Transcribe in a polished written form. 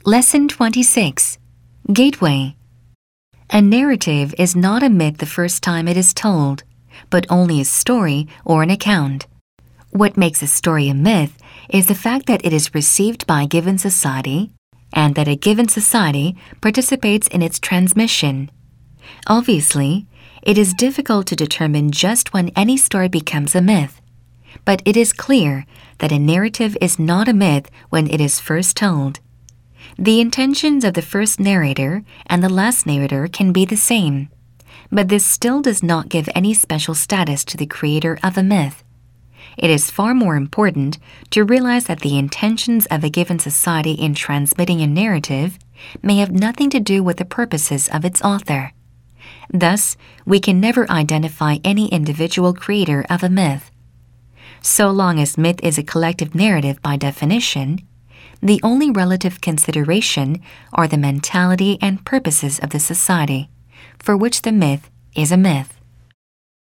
Lesson 26. Gateway. A narrative is not a myth the first time it is told, but only a story or an account. What makes a story a myth is the fact that it is received by a given society and that a given society participates in its transmission. Obviously, it is difficult to determine just when any story becomes a myth, but it is clear that a narrative is not a myth when it is first told. The intentions of the first narrator and the last narrator can be the same, but this still does not give any special status to the creator of a myth. It is far more important to realize that the intentions of a given society in transmitting a narrative may have nothing to do with the purposes of its author. Thus, we can never identify any individual creator of a myth. So long as myth is a collective narrative by definition, the only relative consideration are the mentality and purposes of the society, for which the myth is a myth.